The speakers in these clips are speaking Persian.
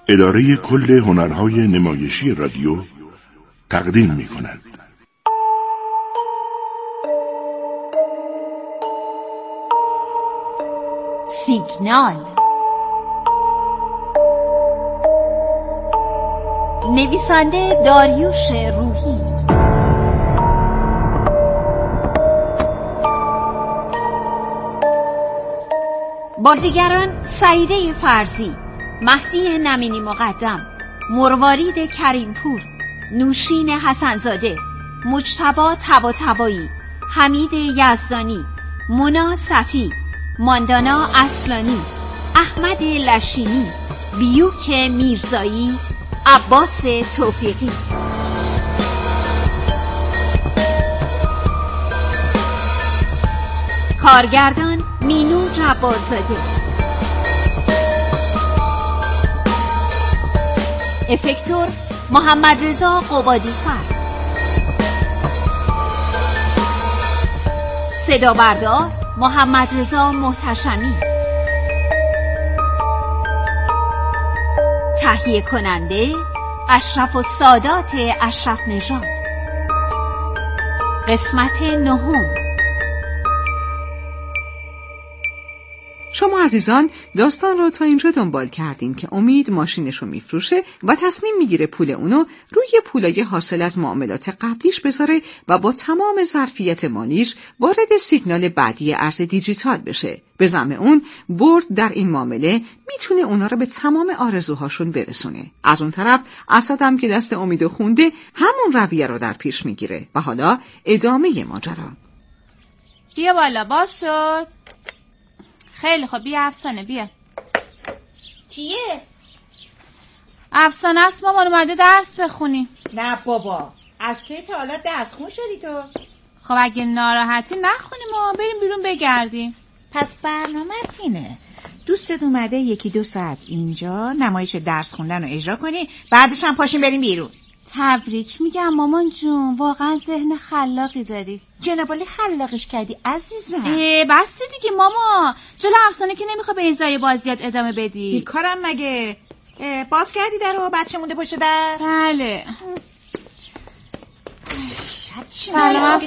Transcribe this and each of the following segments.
اداره کل هنرهای نمایشی رادیو تقدیم می‌کند. سیگنال. نویسنده داریوش روحی. بازیگران: سعیده فرزی، مهدی نمینی مقدم، مروارید کریمپور، نوشین حسنزاده، مجتبی طباطبایی، حمید یزدانی، مونا صفی، ماندانا اصلانی، احمد لشینی، بیوک میرزایی، عباس توفیقی. کارگردان: مینو جبارزاده. افکتور: محمد رضا قبادی‌فر. صدا بردار: محمد رضا محتشمی. تهیه کننده: اشرف السادات اشرف نژاد. قسمت 9. شما عزیزان داستان رو تا اینجا دنبال کردیم که امید ماشینش رو میفروشه و تصمیم میگیره پول اونو روی پولای حاصل از معاملات قبلیش بذاره و با تمام ظرفیت مالیش وارد سیگنال بعدی ارز دیجیتال بشه. به زعم اون برد در این معامله میتونه اونا رو به تمام آرزوهاشون برسونه. از اون طرف اسدم که دست امیدو خونده همون رویه رو در پیش میگیره و حالا ادامه ماجرا. بیا بالا، باز شد. خیلی خب، بیا افسانه، بیا. کیه؟ افسانه است، مامان اومده درس بخونی. نه بابا، از کی تا حالا درس خون شدی تو؟ خب اگه ناراحتی نخونیم و بریم بیرون بگردیم. پس برنامه‌ت اینه دوستت اومده 1-2 ساعت اینجا نمایش درس خوندن رو اجرا کنی، بعدش هم پاشیم بریم بیرون. تبریک میگم مامان جون، واقعا ذهن خلاقی داری. جنابالی خلاقش کردی عزیزم. بس دیگه ماما، جلو افسانه که نمیخوا به ایزای بازیات ادامه بدی. بیکارم مگه؟ باز کردی درو؟ بچه مونده پشت در؟ بله. سلام.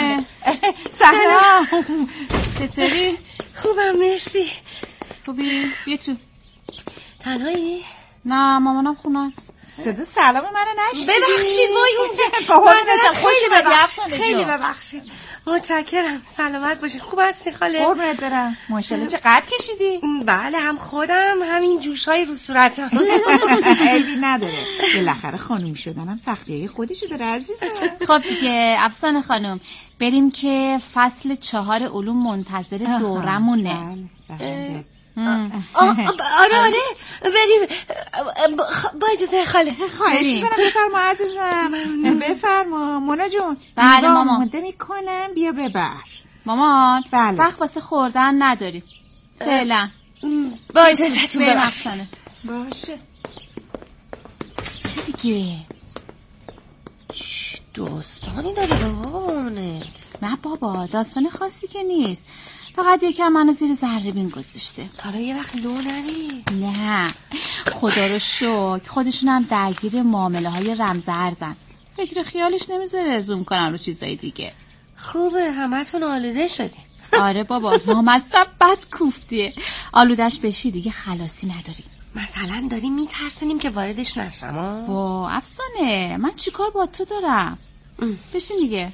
چطوری؟ خوبم مرسی. خوبی؟ بیا تو. تنهایی؟ نه مامانم خونه است. صدا سلام منو نشنیدی؟ ببخشید وای اونجا. خیلی ببخشید. متشکرم. سلامت باشید. خوب هستی خاله؟ قربونت برم. ماشاءالله چه قد کشیدی؟ بله، هم خودم همین جوشای رو صورتم. عیبی نداره. بالاخره خانوم شدنم سختیای خودشو داره عزیزم. خب دیگه افسانه خانم، بریم که فصل 4 علوم منتظر دورمونه. بله. آره بریم. با اجازه خاله. خواهش میکنم بفرما عزیزم. بفرما مونا جون. بله مامان. مونده میکنم بیا ببر. مامان بله. وقت واسه خوردن نداریم فعلا. با اجازهتون ببخشید. باشه. چه دیگه؟ داستانی داره بابانه؟ نه بابا، داستان خاصی که نیست، فقط یکم منو زیر ذره بین گذاشته. حالا یه وقت لو نری؟ نه خدا رو شکر خودشون هم درگیر معامله های رمز ارزن، فکر خیالش نمیذاره زوم کنن رو چیزای دیگه. خوبه همتون آلوده شدیم. آره بابا، نامصب بد کوفتیه، آلودش بشی دیگه خلاصی نداری. مثلا داریم میترسونیم که واردش نشم. وا افسانه، من چیکار با تو دارم؟ بشین دیگه.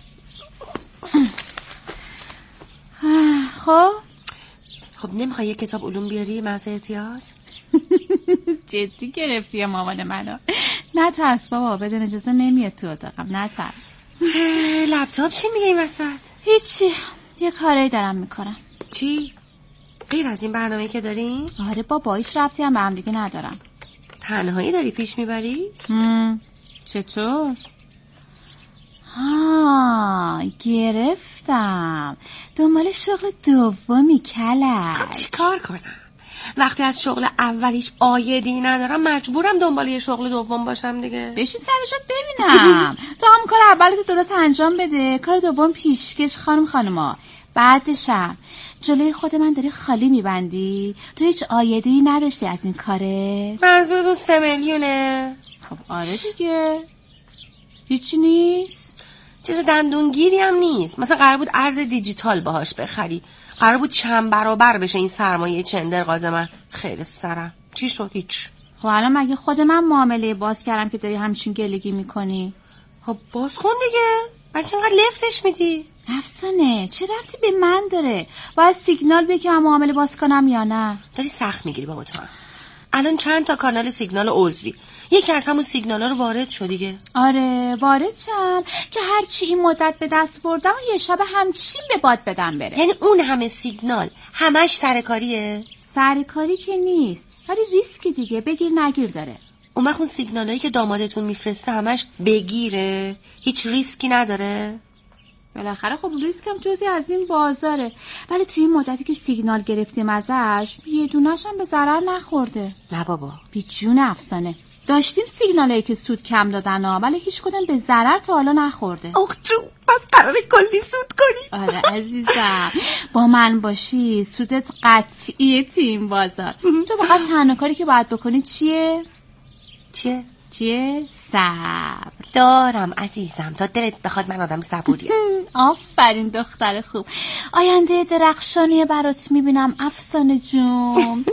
خب نمیخوای یه کتاب علوم بیاری محض احتیاط؟ جدی گرفتی مامان منو. نترس بابا، بدون اجازه نمیاد تو اتاقم، نترس. لپتاپ چی میگه این وسط؟ هیچی، یه کاری دارم میکنم. چی؟ غیر از این برنامه‌ای که داریم؟ آره بابا، هیچ ربطی هم به هم دیگه ندارم. تنهایی داری پیش میبری؟ چطور؟ گرفتم، دنبال شغل دومی کلک. خب چی کار کنم؟ وقتی از شغل اول هیچ عایدی ندارم مجبورم دنبال یه شغل دوم باشم دیگه. بشین سرشو ببینم. تو هم کار اولت درست انجام بده، کار دوم پیشکش خانوما. بعدشم جلوی خود من داری خالی میبندی؟ تو هیچ عایده‌ای نداشتی از این کاره؟ منظورتون 3 میلیونه؟ خب آره دیگه، هیچی نیست. چیز دندونگیری هم نیست. مثلا قرار بود ارز دیجیتال باهاش بخری، قرار بود چند برابر بشه این سرمایه چندرغاز من. خیلی سرم چی شد؟ هیچ. خب الان مگه خود من معامله باز کردم که داری همچین گلگی میکنی؟ خب باز کن دیگه، بچه اینقدر لفتش میدی؟ افسانه چه ربطی به من داره؟ باید سیگنال بیه که من معامله باز کنم یا نه؟ داری سخت میگیری بابا تو. الان چند تا کانال سیگنال عضوی، یکی از همون سیگنالا رو وارد شو دیگه. آره وارد شم که هرچی این مدت به دست بردم و یه شب همچین به باد بدم بره. یعنی اون همه سیگنال همش سرکاریه؟ سرکاری که نیست، ولی ریسک دیگه، بگیر نگیر داره. اون وقت اون سیگنالایی که دامادتون میفرسته همش بگیره، هیچ ریسکی نداره؟ بالاخره خب ریسک هم جزئی از این بازاره، ولی توی این مدتی که سیگنال گرفتیم ازش یه دونش هم به ضرر نخورده. نه بابا، بی جون افسانه. داشتیم سیگنالایی که سود کم دادن ها، ولی هیچ کدوم به ضرر تا حالا نخورده. اوه جون، پس قراره کلی سود کنی. آره عزیزم، با من باشی سودت قطعیه تیم بازار. تو فقط تنها کاری که باید بکنی چیه؟ چیه؟ صبر. دارم عزیزم، تا دلت بخواد من آدم صبوریم. آفرین دختر خوب. آینده درخشانی برات میبینم افسانه جون.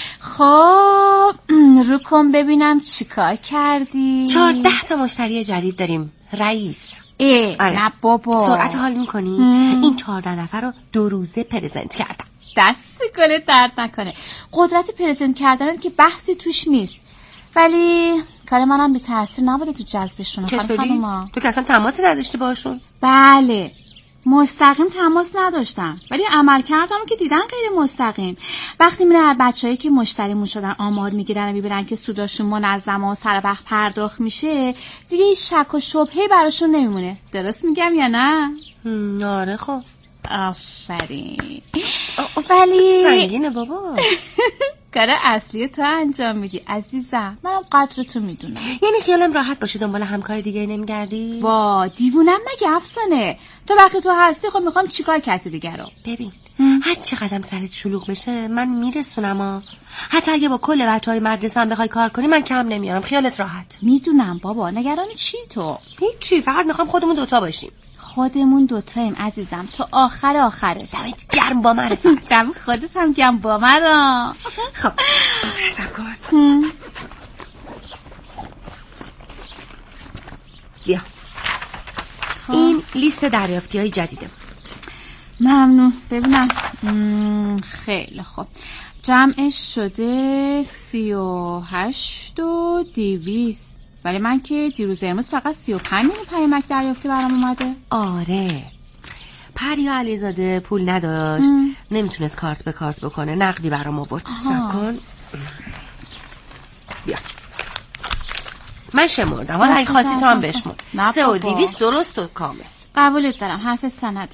خب رو کن ببینم چی کار کردی. 14 تا مشتری جدید داریم رئیس. آره. نه بابا، سرعت حال میکنی؟ این 14 نفر رو 2 روزه پرزنت کردم. دست گلت درد نکنه. قدرت پرزنت کردنت که بحثی توش نیست، ولی کار منم بی تاثیر نبوده تو جذبشون. چطوری؟ تو که اصلا تماسی نداشتی باشون؟ بله مستقیم تماس نداشتم، ولی عمل کردم که دیدن غیر مستقیم. وقتی میرن بچه‌ای که مشتریمون شدن آمار میگیرن و میبینن که سوداشون منظم و سر وقت پرداخت میشه، دیگه هیچ شک و شبهه‌ای براشون نمیمونه. درست میگم یا نه؟ آره خب. آفرین. ولی سنگینه بابا. کار اصلی تو انجام میدی عزیزم، منم قدرتو میدونم. یعنی خیالم راحت باشه دنبال همکار دیگه نمیگردی؟ وا دیوونم مگه افسانه؟ تو وقتی تو هستی خب میخوام چیکار کسی دیگه رو؟ ببین هر چی قدم سرت شلوغ بشه من میرسونم حتی اگه با کل بچهای مدرسه هم بخوای کار کنی من کم نمیارم، خیالت راحت. میدونم بابا، نگران چی تو؟ هیچی، فقط میخوام خودمون دوتا باشیم. خودمون دوتاییم عزیزم، تو آخرش. دمت گرم با معرفت. دم خودت هم گرم با مرا. خب حساب کن. بیا این لیست دریافتی‌های جدیده. ممنون. ببینم. خیلی خوب، جمعش شده 38,200. ولی من که دیروز امروز فقط 35 میلیون پیامک دریافتی برام اومده. آره پریا علیزاده پول نداشت، نمیتونست کارت به کارت بکنه، نقدی برام آورد. حساب کن. بیا من شمردم، حالا اگه خواستی تو هم بشمر. 3,200 درست و کامل. قبولت دارم، حرف سنده.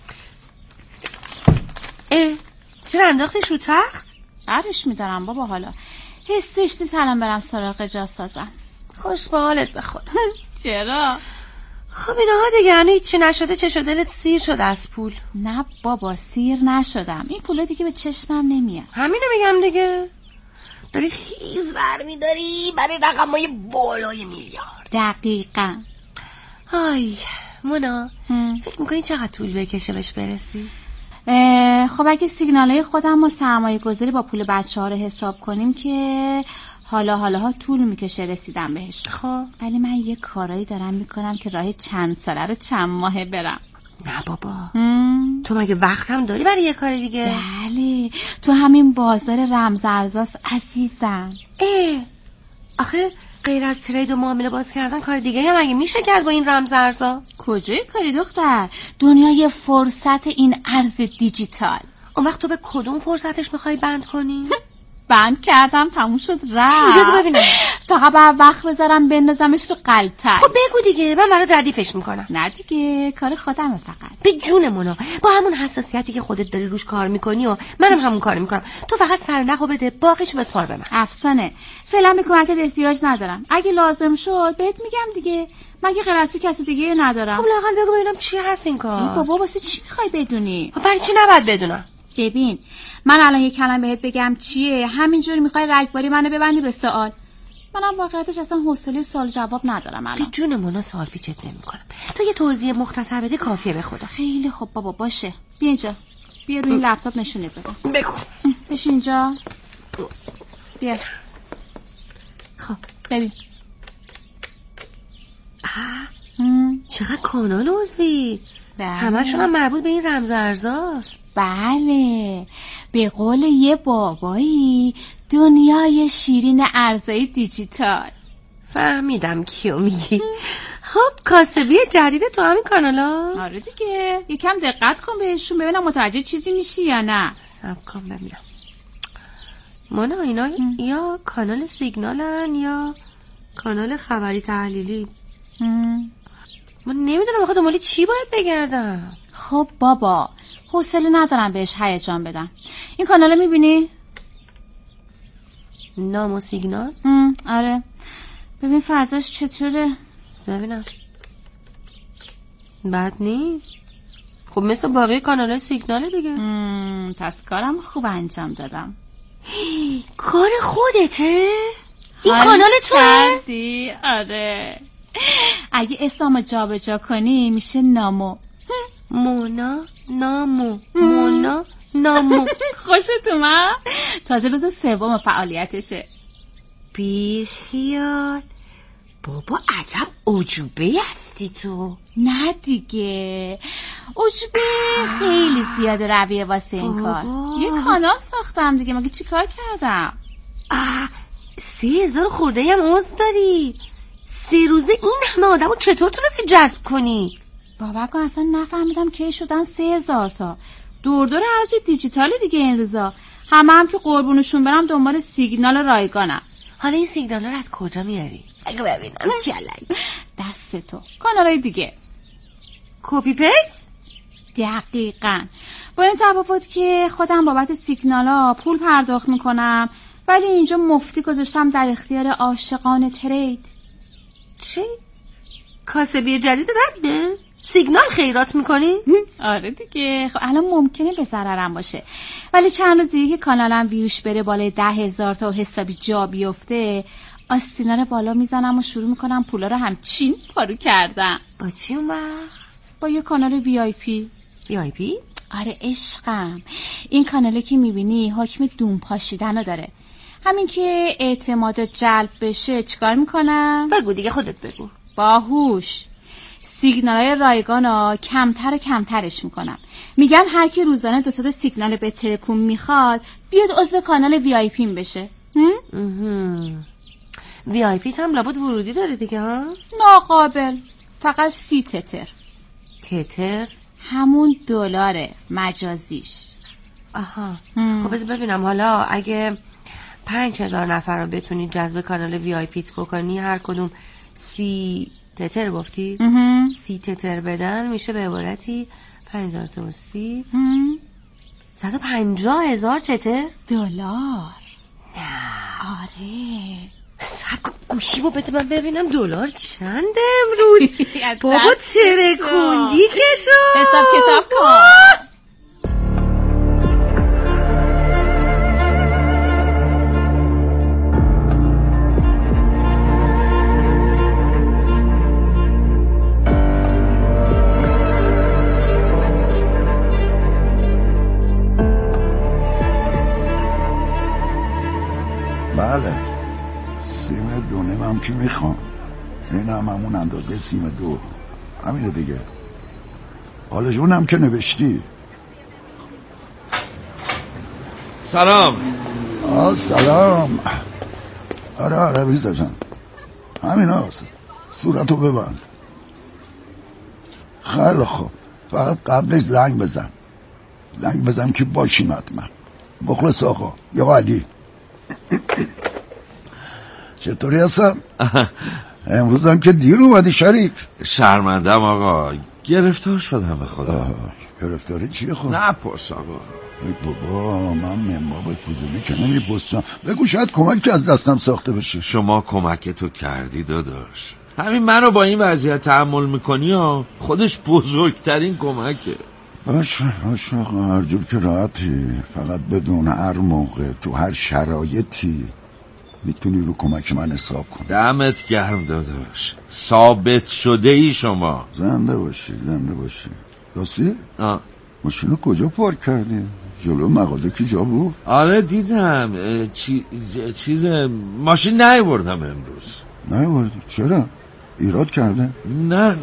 چرا انداختیش رو تخت؟ برش میدارم بابا، حالا حسش سلام برم سراغ جاسازم. خوش به حالت بخود. چرا؟ خب اینها دیگه هنو هیچی نشده، چه شده دلت سیر شده از پول؟ نه بابا سیر نشدم، این پولا دیگه به چشمم نمیاد. همینو میگم دیگه، داری خیز برمیداری برای رقمای بالای میلیارد. دقیقاً. آی مونا، فکر میکنی چقدر طول بکشه بهش برسی؟ خب اگه سیگنالای خودم و سرمایه گذاری با پول بچه ها رو حساب کنیم که حالا طول میکشه رسیدم بهش. خب ولی من یه کارایی دارم میکنم که راه چند ساله رو چند ماهه برم. نه بابا تو مگه وقت هم داری برای یه کار دیگه؟ بله تو همین بازار رمزارزاست عزیزم. آخه غیر از ترید و معامله باز کردن کار دیگه هم مگه میشه کرد با این رمزارزا؟ کجای کاری دختر؟ دنیای فرصت این ارز دیجیتال. اون وقت تو به کدوم فرصتش میخوای بند کنی؟ بند کردم تموم شد رفت. چی بگو ببینم؟ فقط باید وقت بذارم بندازمش رو قلتک. خب بگو دیگه، من برات ردیفش میکنم. نه دیگه کار خودمه فقط. به جون مونا، با همون حساسیتی که خودت داری روش کار میکنی و منم همون کار میکنم. تو فقط سرنخو بده، باقیش بسپار به من. افسانه فعلا به کمکت احتیاج ندارم. اگه لازم شد بهت میگم دیگه. مگه غیر از تو کسی دیگه ندارم. خب لااقل بگو ببینم چی هست این کار. بابا واسه چی میخوای بدونی؟ خب برای چی نباید بدونم؟ ببین من الان یه کلمه بهت بگم چیه، همینجوری میخوای رگباری منو ببندی به سوال. منم واقعیتش اصلا حوصله سوال جواب ندارم الان. به جون مونا سوال پیچت نمیکنم. تو یه توضیح مختصر بده کافیه به خدا. خیلی خوب بابا باشه. بیا اینجا. بیا روی این لپتاپ نشونت بدم. بگو. بشین اینجا. بیا. خب ببین. چقدر کانال عضوی. همه‌شون هم مربوط به این رمز ارزاست. بله به قول یه بابایی دنیای شیرین ارزای دیجیتال. فهمیدم کیو میگی. خب کاسبی جدید تو همین کانالا؟ آره دیگه یکم دقت کن بهشون ببینم متوجه چیزی میشی یا نه. صبر کن ببینم. مونا اینا یا کانال سیگنالن یا کانال خبری تحلیلی. من نمیدونم آخه دنبال چی باید بگردم. خب بابا حوصله ندارم بهش هیجان بدم. این کانال میبینی؟ نام و سیگنال؟ آره ببین فضاش چطوره. ببینم بد نیست. خب مثل باقی کانال‌های سیگنال دیگه. پس کارم خوب انجام دادم. کار خودته؟ این کانال تو کردی؟ آره اگه اسمو جابجا کنی میشه نامو. مونا نامو. مونا نامو. خوشت اومد؟ تازه روز سوم فعالیتشه. بی خیال. بابا عجب عجوبه هستی تو. نه دیگه عجوبه خیلی زیاده رویه واسه این کار. یه کانال ساختم دیگه مگه چی کار کردم؟ 3000 خورده هم عضو داری. 3 روزه این همه آدمو چطور تونستی جذب کنی؟ باور کن اصلا نفهمیدم کی شدن 3000 تا. دور ارز دیجیتال دیگه این روزا. هم که قربونشون برم دنبال سیگنال رایگانم. حالا این سیگنال رو از کجا میاری؟ اگه ببینم کلک دست تو. کانالای دیگه کپی پیست؟ دقیقاً با این تفاوت که خودم بابت سیگنالا پول پرداخت میکنم ولی اینجا مفتی گذاشتم در اختیار عاشقان ترید. چی؟ کاسبی جدید همینه؟ سیگنال خیرات میکنی؟ آره دیگه. خب الان ممکنه به ضررم باشه ولی چند روز دیگه که کانالم ویوش بره بالای 10,000 تا و حسابی جا بیفته آستینا رو بالا میزنم و شروع میکنم پولا رو همچین پارو کردم. با چی اون وقت؟ با یه کانال VIP. VIP؟ آره عشقم. این کاناله که میبینی حکم دوم پاشیدن رو داره. همین که اعتماد جلب بشه چیکار میکنم؟ بگو دیگه خودت بگو. باهوش سیگنالای رایگانو کمتر و کمترش میکنم. میگم هر کی روزانه 2 تا سیگنال به تلکوم میخواد بیاد عضو کانال VIP بشه. VIP هم لابد ورودی داره دیگه ها؟ ناقابل. فقط 30 تتر. تتر؟ همون دلار مجازیش. آها. خب بذار ببینم حالا اگه 5000 نفر رو بتونی جذب کانال VIP بکنی هر کدوم 30 تتر گفتی؟ 30 تتر بدن میشه به عبارتی 5000 تا 30 150,000 تتر دلار. نه آره سب گوشی با بده من ببینم دلار چنده امروز. بابا ترکوندی که تو حساب کتاب کن. بله سیم 2.5 هم که میخوام. این هم همون اندازه سیم 2 همینه دیگه. حالا جونم که نوشتی. سلام. سلام. آره ریزا جان همین هست. صورتو ببند. خیلی خوب فقط قبلش زنگ بزن که باشیم حتما. مخلص آقا یا علی. چطوری هستم؟ امروز هم که دیر اومدی شریک. شرمندم آقا، گرفتار شدم به خدا. گرفتاری چیه خود؟ نپرس آقا. ای بابا، من منباب فضولی که نمیپرسم. بگو شاید کمک از دستم ساخته بشه. شما کمک تو کردی داداش. همین منو با این وضعیت تحمل میکنی ها، خودش بزرگترین کمکه. باشه آقا، هر جور که راحتی. فقط بدون هر موقع تو هر شرایطی میتونی رو کمک من حساب کنی. دمت گرم داداش، ثابت شده ای شما. زنده باشی. راستی؟ ماشینو کجا پارک کردی؟ جلو مغازه کی جا بود؟ آره دیدم. چیز ماشین نیاوردم امروز. نیاوردی؟ چرا؟ ایراد کرده؟ نه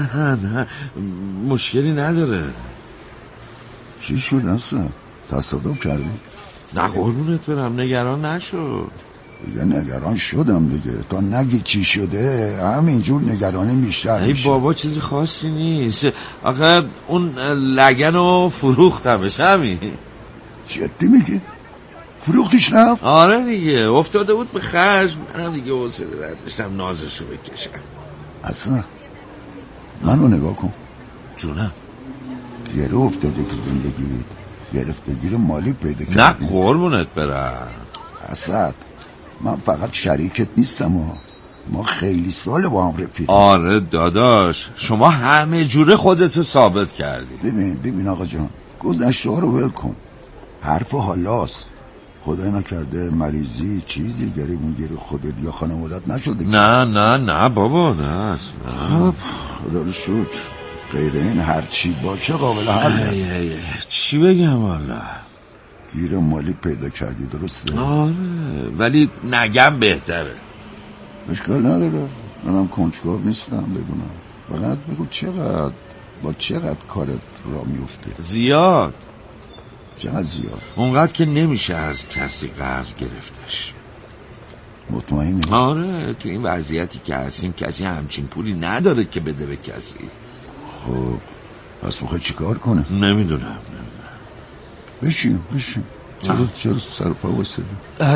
مشکلی نداره. چی شد اصلا؟ تصادف کردی؟ نه قربونت برم، نگران نشو. دیگه نگران شدم دیگه. تا نگی چی شده همینجور نگرانی بیشتر میشه. ای بابا چیزی خاصی نیست. آخه اون لگنو فروختمش همین. جدی میگی؟ فروختیش رفت؟ آره دیگه، افتاده بود به خشم. منم دیگه حوصله نداشتم نازشو بکشم. اصلا منو نگاه کن. جونم؟ گره افتاده تو زندگی، گرفتگی مالی پیدا کردی. نه قربونت برم. اسد، من فقط شریکت نیستم و ما خیلی سال با هم رفیقیم. آره داداش، شما همه جوره خودتو ثابت کردی. ببین آقا جان، گذشته ها رو ول کن. حرف حالاست. خدای نکرده مریضی چیزی گریه خودت یا خانوادت نشده؟ نه بابا، نه. خب خدا رو شکر. غیر این هر چی باشه قابل حله. چی بگم والا؟ گیر مالی پیدا کردی، درسته؟ آره، ولی نگم بهتره. اشکال نداره، منم کنجکاو نیستم بدونم. فقط بگو چقدر کارت را میفته؟ زیاد. چقدر زیاد؟ اونقدر که نمیشه از کسی قرض گرفتش. مطمئنی؟ آره، تو این وضعیتی که هستیم کسی همچین پولی نداره که بده به کسی. خب پس بخواه چی کار کنه؟ نمیدونم. بشین. چرا سر پا واسدی؟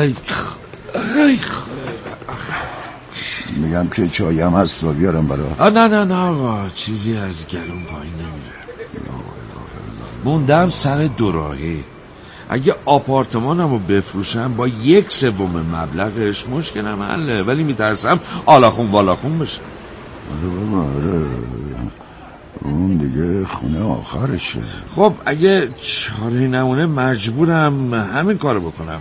میگم که چایم هست و بیارم برا. نه آقا، چیزی از گلوم پایین نمیره. موندم سر دوراهی. اگه آپارتمانمو بفروشم با 1/3 مبلغش مشکلم حله، ولی میترسم آلاخون بالاخون بشه. آره اون دیگه خونه آخرشه. خب اگه چاره نمونه مجبورم همین کارو بکنم.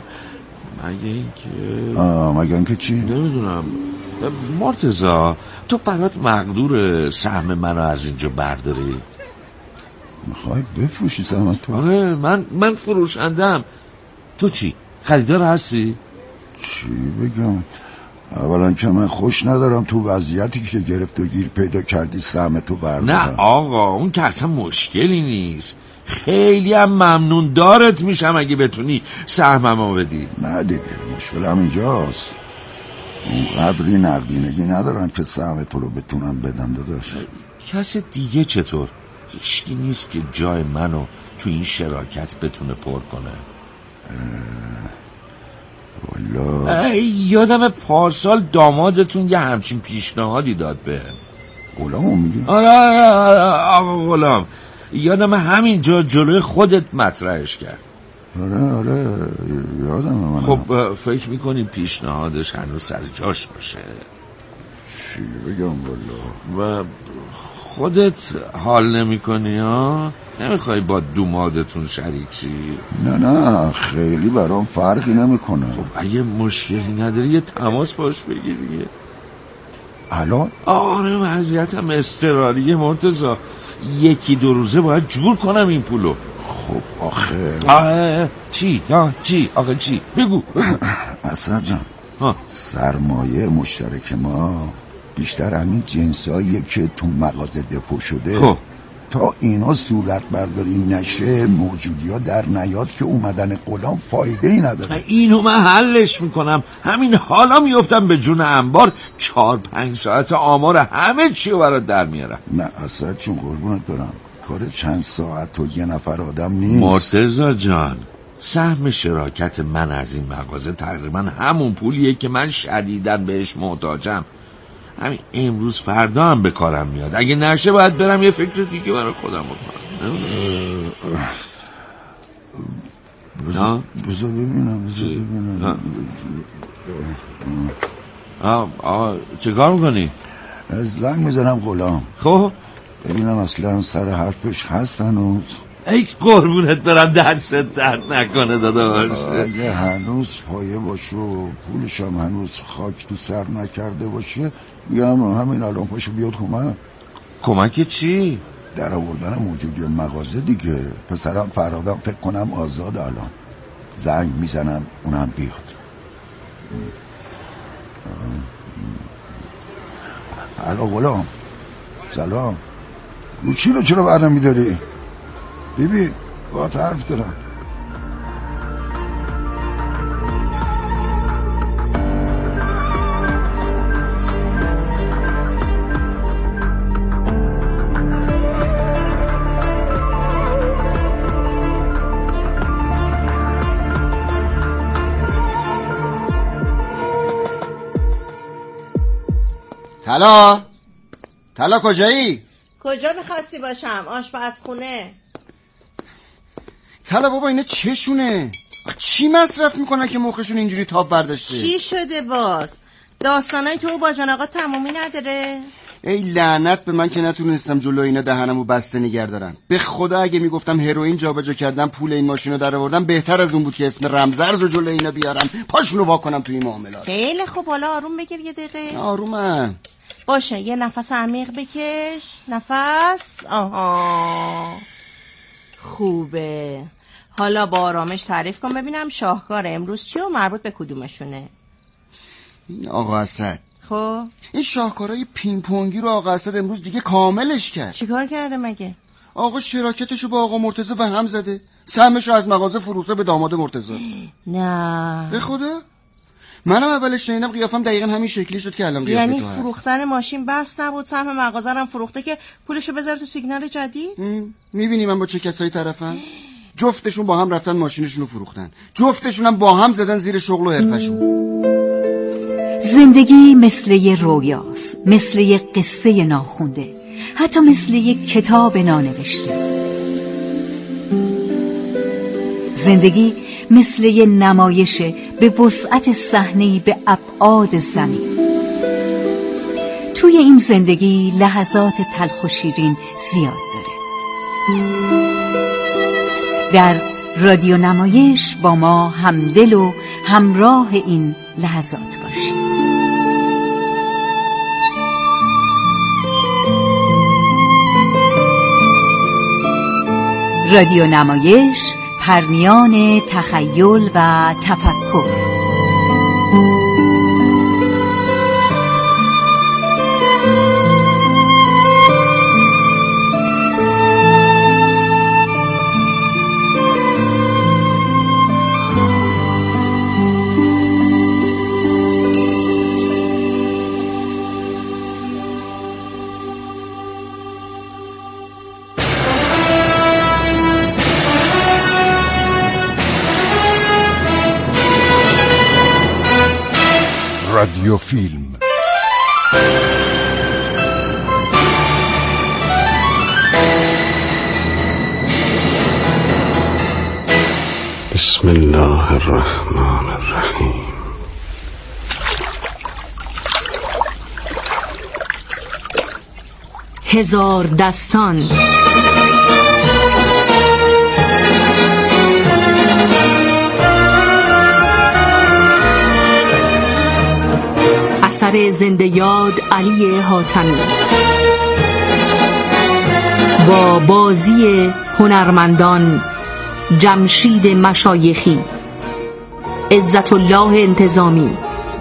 مگه اینکه چی؟ نمیدونم. مرتضی، تو برات مقدور سهم منو از اینجا برداری؟ میخوای بفروشی سهم تو؟ آره، من فروشندم. تو چی؟ خریدار هستی؟ چی بگم؟ اولا که من خوش ندارم تو وضعیتی که گرفت و گیر پیدا کردی سهم تو بردارم. نه آقا، اون که اصلا مشکلی نیست. خیلی هم ممنون دارت میشم اگه بتونی سهممو بدی. نه دیگه، مشکلم اینجاست. اون قدری نقدینگی ندارم که سهم تو رو بتونم بدم داداش. کس دیگه چطور؟ هیچکی نیست که جای منو تو این شراکت بتونه پر کنه. والا یادم پارسال دامادتون یه همچین پیشنهادی داد به غلامو میگی؟ آره آقا غلام، یادم همینجا جلوی خودت مطرحش کرد. آره یادم من. خب فکر میکنی پیشنهادش هنوز سر جاش باشه؟ چی بگم والا. و خودت حال نمیکنی ها؟ نمیخوای با دومادتون شریک شی؟ نه خیلی برام فرقی نمیکنه. خب اگه مشکلی نداری یه تماس باش بگیر دیگه. الان؟ آره وضعیتم اضطراریه مرتضی. 1-2 روزه باید جور کنم این پولو. خب آخه چی آخه چی؟ بگو. اسد جان، سرمایه مشترک ما بیشتر همین جنساییه که تو مغازه دپو شده. خب تا اینا صورت برداری نشه، موجودی ها در نیاد که اومدن غلام فایده ای نداره. اینو من حلش میکنم. همین حالا میفتم به جون انبار 4-5 ساعت آمار همه چی رو برات در میارم. نه اصلا چون قربونت برم، کار چند ساعت و یه نفر آدم نیست. مرتضی جان، سهم شراکت من از این مغازه تقریبا همون پولیه که من شدیداً بهش محتاجم. همین امروز فردا هم به کارم میاد. اگه نشه باید برم یه فکر دیگه برای خودم بکنم. بذار ببینم. چه کار میکنی؟ زنگ میزنم غلام. خب ببینم اصلا سر حرفش هست هنوز. ای قربونت برم، دست درد نکنه داداش. اگه هنوز پایه باشه و پولش هم هنوز خاک تو سر نکرده باشه بیام همین الان پاشو بیاد کمک. کمک چی؟ در آوردن موجودی مغازه دیگه. پسرم فرادم فکر کنم آزاد الان. زنگ میزنم اونم بیاد. الو غلام، سلام. گوشی رو چرا برنمی میداری؟ بیبی باهات حرف دارم. طلا کجایی؟ کجا میخواستی باشم؟ آشپزخونه. طلا بابا اینا چشونه؟ چی مصرف میکنن که مخشون اینجوری تاب برداشته؟ چی شده باز؟ داستانای تو با جان آقا تمومی نداره؟ ای لعنت به من که نتونستم جلو اینا دهنمو بسته نگه دارم. به خدا اگه میگفتم هروئین جابجا کردم پول این ماشینو در آوردم بهتر از اون بود که اسم رمزرز رو جلو اینا بیارم پاشونو وا کنم توی معاملات. خیلی خوب، حالا آروم بگیر یه دقیقه. آرومم. باشه یه نفس عمیق بکش. نفس. آها خوبه. حالا با آرامش تعریف کن ببینم شاهکار امروز چیه و مربوط به کدومشونه. آقا اسد. خب این شاهکارهای پینگ پونگی رو آقا اسد امروز دیگه کاملش کرد. چیکار کرده مگه؟ آقا شراکتشو با آقا مرتضی به هم زده. سهمشو از مغازه فروخته به داماد مرتضی. نه به خدا منم اولش شنیدم قیافم دقیقا همین شکلی شد که الان قیافه یعنی تو هست. فروختن ماشین بس نبود، سهم مغازه رو فروخته که پولشو بذاره تو سیگنال جدید. میبینی من با چه کسایی طرفم؟ جفتشون با هم رفتن ماشینشون رو فروختن. جفتشون هم با هم زدن زیر شغل و حرفشون. زندگی مثل یه رویاست، مثل یه قصه ناخونده، حتی مثل یه کتاب نانوشته. زندگی مثل یه نمایش به وسعت صحنه‌ای به ابعاد زمین. توی این زندگی لحظات تلخ و شیرین زیاد داره. در رادیو نمایش با ما همدل و همراه این لحظات باشید. رادیو نمایش، پرنیان تخیل و تفکر. رادیو فیلم. بسم الله الرحمن الرحیم. هزار دستان. اثر زنده یاد علی حاتمی با بازی هنرمندان جمشید مشایخی، عزت الله انتظامی،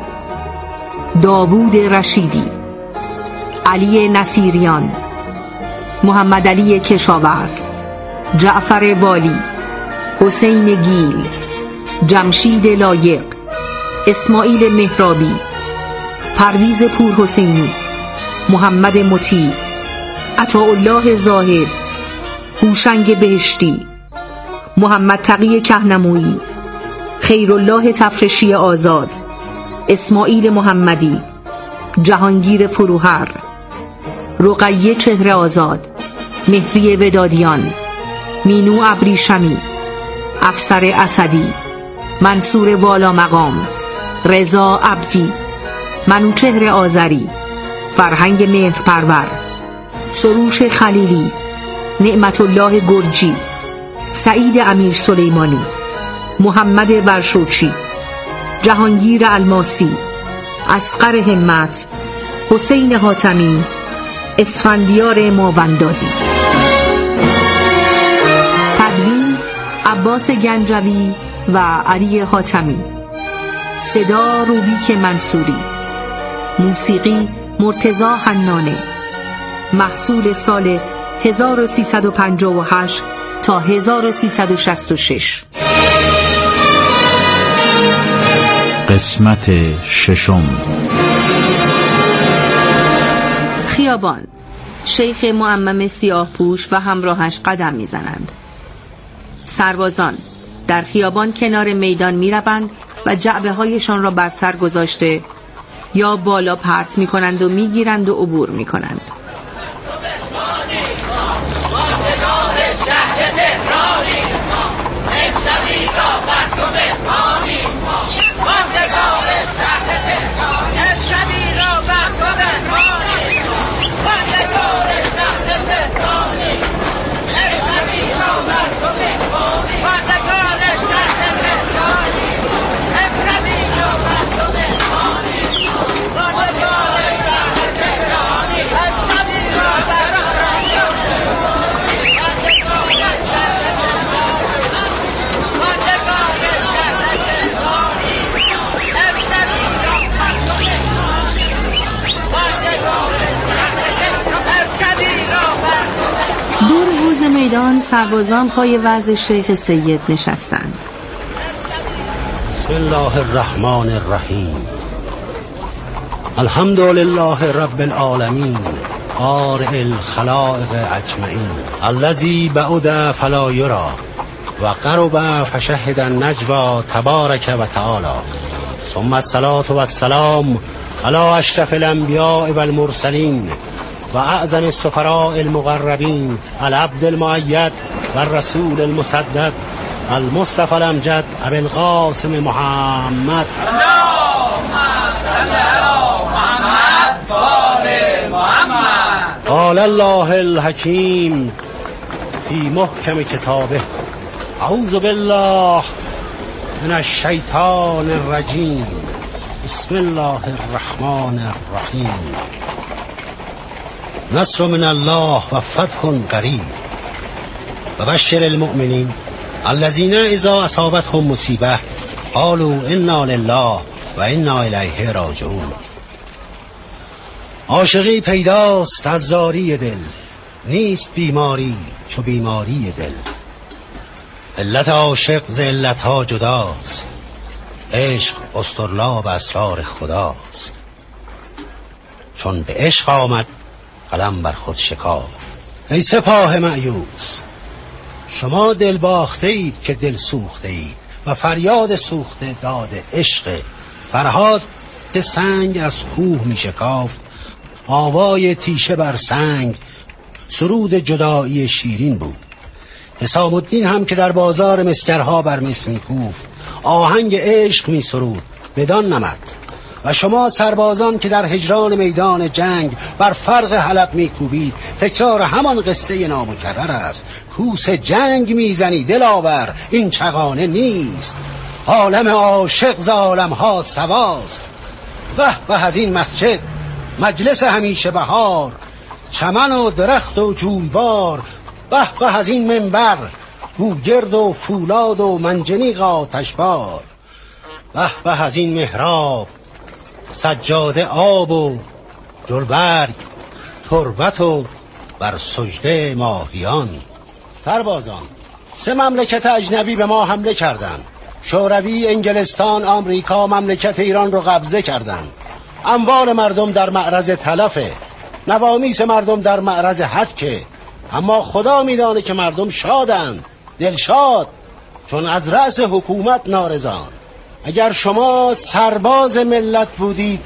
داوود رشیدی، علی نصیریان، محمد علی کشاورز، جعفر والی، حسین گیل، جمشید لایق، اسماعیل مهرابی، پرویز پور حسینی، محمد مطیع، عطاالله زاهد، هوشنگ بهشتی، محمد تقی کهنمویی، خیرالله تفرشی آزاد، اسماعیل محمدی، جهانگیر فروهر، رقیه چهره آزاد، مهری ودادیان، مینو ابریشمی، افسر اسدی، منصور والا مقام، رضا عبدی، منوچهر آذری، فرهنگ مهرپرور، سروش خلیلی، نعمت الله گرجی، سعید امیر سلیمانی، محمد ورشوچی، جهانگیر الماسی، اصغر همت، حسین حاتمی، اسفندیار ماوندادی. تدوین عباس گنجوی و علی حاتمی. صدا روبیک منصوری. موسیقی مرتضی حنانه. محصول سال 1358 تا 1366. قسمت ششم. خیابان. شیخ معمم سیاه پوش و همراهش قدم میزنند. سربازان در خیابان کنار میدان میروند و جعبه هایشان را بر سر گذاشته یا بالا پرت میکنند و میگیرند و عبور میکنند. میدان سربازان پای وضع شیخ سید نشستند. بسم الله الرحمن الرحیم. الحمد لله رب العالمین بارئ الخلائق اجمعین الذی بعد فلا یری و قرب فشهد النجوى تبارک و تعالی ثم الصلاة والسلام علی اشرف الانبیاء والمرسلین و اعظم السفراء المقربین العبد المؤید و الرسول المسدد المصطفى الامجد ابی القاسم محمد. اللهم صل علی محمد و آل محمد. قال الله الحکیم فی محکم کتابه اعوذ بالله من الشیطان الرجیم بسم الله الرحمن الرحیم. نصر من الله و فتح قریب و بشر المؤمنین الذین اذا اصابتهم مصیبه قالوا انا لله و انا الیه راجعون. عاشقی پیداست از زاری دل، نیست بیماری چو بیماری دل. علت عاشق ز علتها جداست، عشق اسطرلاب اسرار خداست. چون به عشق آمد قلم بر خود شکافت. ای سپاه مأیوس، شما دل باخته اید که دل سوخته اید و فریاد سوخته داد عشق. فرهاد که سنگ از کوه می شکافت، آوای تیشه بر سنگ سرود جدایی شیرین بود. حسام الدین هم که در بازار مسکرها بر مس می کوفت، آهنگ عشق می سرود بدان نمد. و شما سربازان که در هجران میدان جنگ بر فرق حلق میکوبید، تکرار همان قصه نامکرر است. کوس جنگ میزنی دلاور، این چغانه نیست. عالم عاشق ز عالم‌ها سواست. به به از این مسجد مجلس همیشه بهار، چمن و درخت و جویبار. به به از این منبر گوگرد و فولاد و منجنیق آتشبار. به به از این محراب سجاده آب و جلبرگ تربت و بر سجده ماهیان. سربازان، 3 مملکت اجنبی به ما حمله کردند. شوروی، انگلستان، آمریکا مملکت ایران رو قبضه کردند. اموال مردم در معرض تلفه، نوامیس مردم در معرض هتکه. اما خدا میدانه که مردم شادند، دلشاد. چون از رأس حکومت نارضان. اگر شما سرباز ملت بودید